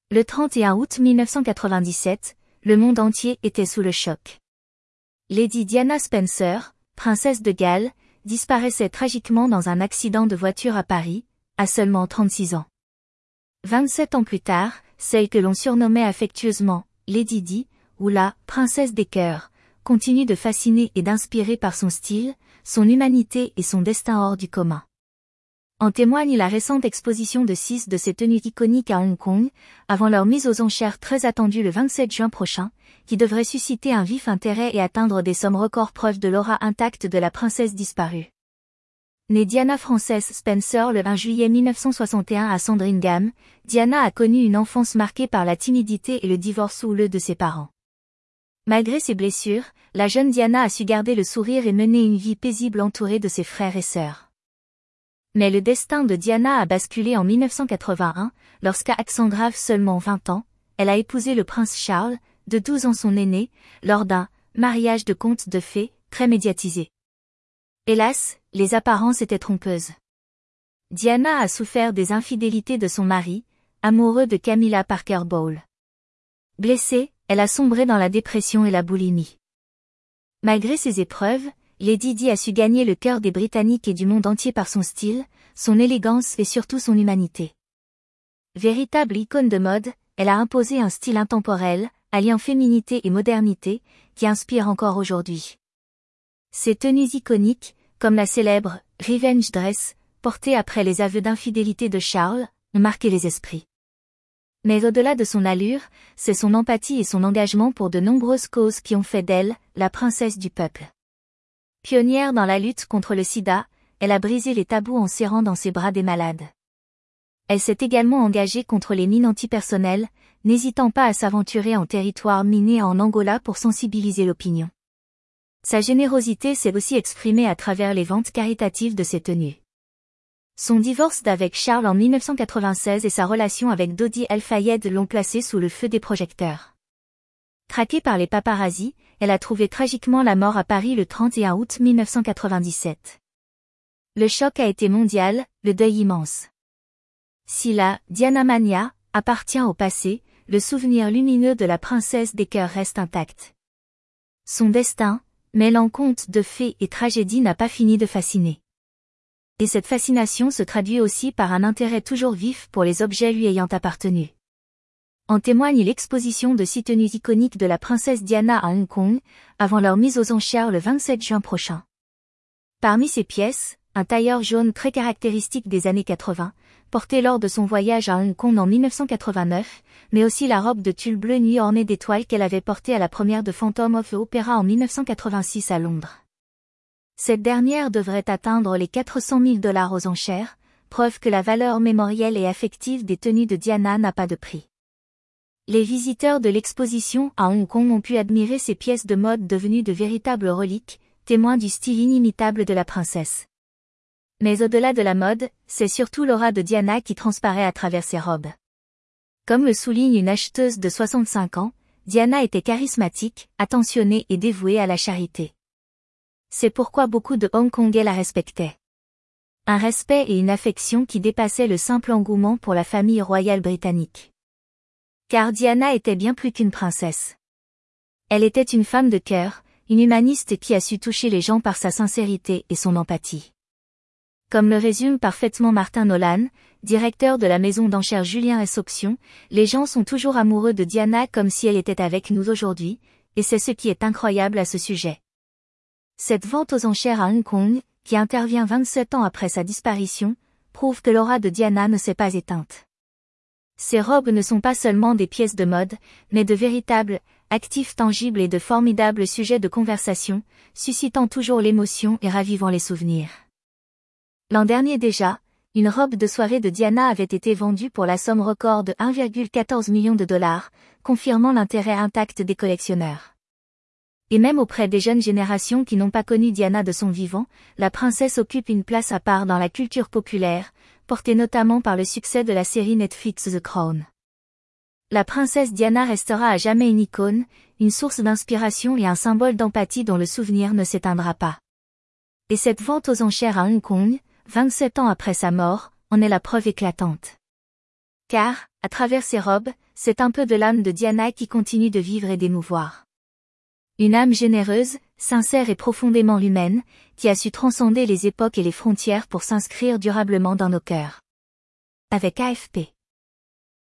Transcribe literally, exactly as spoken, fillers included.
Le trente et un août mille neuf cent quatre-vingt-dix-sept, le monde entier était sous le choc. Lady Diana Spencer, princesse de Galles, disparaissait tragiquement dans un accident de voiture à Paris, à seulement trente-six ans. vingt-sept ans plus tard, celle que l'on surnommait affectueusement Lady Di, ou la princesse des cœurs, continue de fasciner et d'inspirer par son style, son humanité et son destin hors du commun. En témoigne la récente exposition de six de ses tenues iconiques à Hong Kong, avant leur mise aux enchères très attendue le vingt-sept juin prochain, qui devrait susciter un vif intérêt et atteindre des sommes records preuve de l'aura intacte de la princesse disparue. Née Diana Frances Spencer le vingt juillet mille neuf cent soixante et un à Sandringham, Diana a connu une enfance marquée par la timidité et le divorce houleux de ses parents. Malgré ses blessures, la jeune Diana a su garder le sourire et mener une vie paisible entourée de ses frères et sœurs. Mais le destin de Diana a basculé en mille neuf cent quatre-vingt-un, lorsqu'à accent grave seulement vingt ans, elle a épousé le prince Charles, de douze ans son aîné, lors d'un mariage de conte de fées, très médiatisé. Hélas, les apparences étaient trompeuses. Diana a souffert des infidélités de son mari, amoureux de Camilla Parker Bowles. Blessée, elle a sombré dans la dépression et la boulimie. Malgré ces épreuves, Lady Di a su gagner le cœur des Britanniques et du monde entier par son style, son élégance et surtout son humanité. Véritable icône de mode, elle a imposé un style intemporel, alliant féminité et modernité, qui inspire encore aujourd'hui. Ses tenues iconiques, comme la célèbre « Revenge Dress », portée après les aveux d'infidélité de Charles, ont marqué les esprits. Mais au-delà de son allure, c'est son empathie et son engagement pour de nombreuses causes qui ont fait d'elle la princesse du peuple. Pionnière dans la lutte contre le sida, elle a brisé les tabous en serrant dans ses bras des malades. Elle s'est également engagée contre les mines antipersonnelles, n'hésitant pas à s'aventurer en territoire miné en Angola pour sensibiliser l'opinion. Sa générosité s'est aussi exprimée à travers les ventes caritatives de ses tenues. Son divorce d'avec Charles en mille neuf cent quatre-vingt-seize et sa relation avec Dodi El-Fayed l'ont placée sous le feu des projecteurs. Traquée par les paparazzis, elle a trouvé tragiquement la mort à Paris le trente et un août mille neuf cent quatre-vingt-dix-sept. Le choc a été mondial, le deuil immense. Si la Diana Mania appartient au passé, le souvenir lumineux de la princesse des cœurs reste intact. Son destin, mêlant contes de fées et tragédies, n'a pas fini de fasciner. Et cette fascination se traduit aussi par un intérêt toujours vif pour les objets lui ayant appartenu. En témoigne l'exposition de six tenues iconiques de la princesse Diana à Hong Kong, avant leur mise aux enchères le vingt-sept juin prochain. Parmi ces pièces, un tailleur jaune très caractéristique des années quatre-vingts, porté lors de son voyage à Hong Kong en mille neuf cent quatre-vingt-neuf, mais aussi la robe de tulle bleu nuit ornée d'étoiles qu'elle avait portée à la première de Phantom of the Opera en mille neuf cent quatre-vingt-six à Londres. Cette dernière devrait atteindre les quatre cent mille dollars aux enchères, preuve que la valeur mémorielle et affective des tenues de Diana n'a pas de prix. Les visiteurs de l'exposition à Hong Kong ont pu admirer ces pièces de mode devenues de véritables reliques, témoins du style inimitable de la princesse. Mais au-delà de la mode, c'est surtout l'aura de Diana qui transparaît à travers ses robes. Comme le souligne une acheteuse de soixante-cinq ans, Diana était charismatique, attentionnée et dévouée à la charité. C'est pourquoi beaucoup de Hongkongais la respectaient. Un respect et une affection qui dépassaient le simple engouement pour la famille royale britannique. Car Diana était bien plus qu'une princesse. Elle était une femme de cœur, une humaniste qui a su toucher les gens par sa sincérité et son empathie. Comme le résume parfaitement Martin Nolan, directeur de la maison d'enchères Julien S. Auction, les gens sont toujours amoureux de Diana comme si elle était avec nous aujourd'hui, et c'est ce qui est incroyable à ce sujet. Cette vente aux enchères à Hong Kong, qui intervient vingt-sept ans après sa disparition, prouve que l'aura de Diana ne s'est pas éteinte. Ces robes ne sont pas seulement des pièces de mode, mais de véritables actifs tangibles et de formidables sujets de conversation, suscitant toujours l'émotion et ravivant les souvenirs. L'an dernier déjà, une robe de soirée de Diana avait été vendue pour la somme record de un virgule quatorze million de dollars, confirmant l'intérêt intact des collectionneurs. Et même auprès des jeunes générations qui n'ont pas connu Diana de son vivant, la princesse occupe une place à part dans la culture populaire, portée notamment par le succès de la série Netflix The Crown. La princesse Diana restera à jamais une icône, une source d'inspiration et un symbole d'empathie dont le souvenir ne s'éteindra pas. Et cette vente aux enchères à Hong Kong, vingt-sept ans après sa mort, en est la preuve éclatante. Car, À travers ses robes, c'est un peu de l'âme de Diana qui continue de vivre et d'émouvoir. Une âme généreuse, sincère et profondément humaine, qui a su transcender les époques et les frontières pour s'inscrire durablement dans nos cœurs. Avec A F P.